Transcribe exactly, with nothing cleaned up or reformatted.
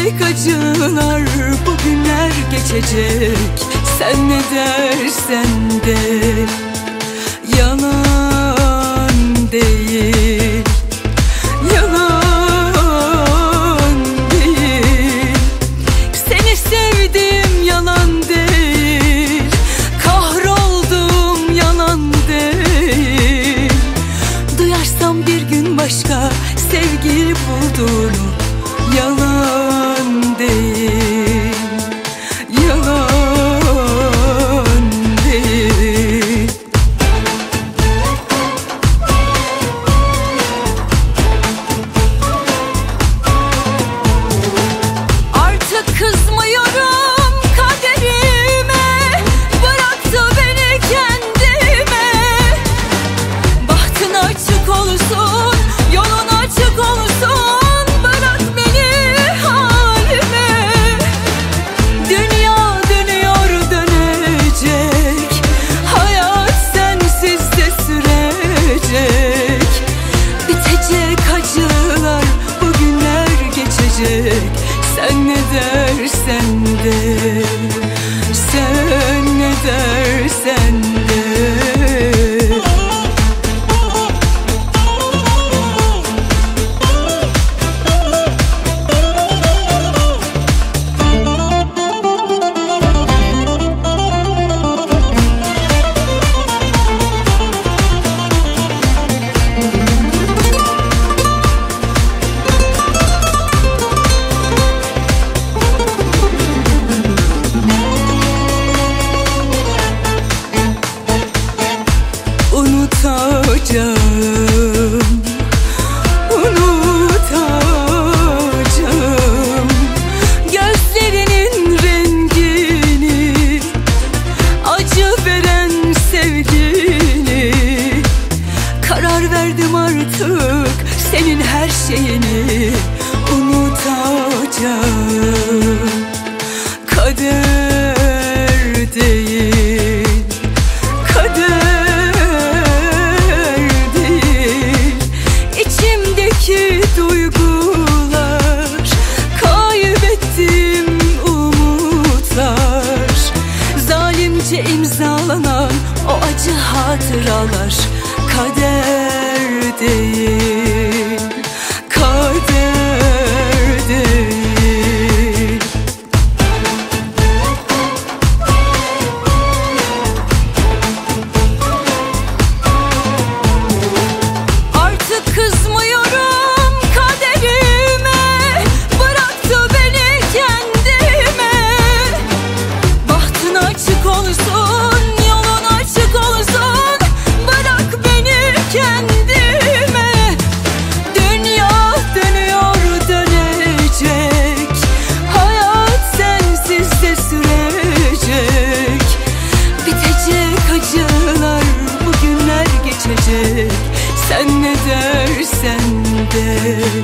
Bitecek acılar, bugünler geçecek. Sen ne dersen de yalan değil, yalan değil. Seni sevdim, yalan değil. Kahroldum, yalan değil. Duyarsam bir gün başka sevgili bulduğunu, yalan değil, yalan değil. Artık kızmıyorum kaderime, bıraktı beni kendime. Bahtın açık olsun, yolun açık olsun. Sen ne dersen de, sen ne dersen de. Unutacağım, unutacağım gözlerinin rengini, acı veren sevgini. Karar verdim artık senin her şeyini unutacağım. Kader değil, kader duygular, kaybettim umutlar. Zalimce imzalanan o acı hatıralar. Kader değil, kader değil. Artık kızmıyorum kaderime, bıraktı beni kendime. Bahtın açık olsun, yolun açık olsun. Bırak beni kendime. Dünya dönüyor dönecek, hayat sensiz de sürecek. Bitecek acılar, bugünler geçecek. Sen ne dersen de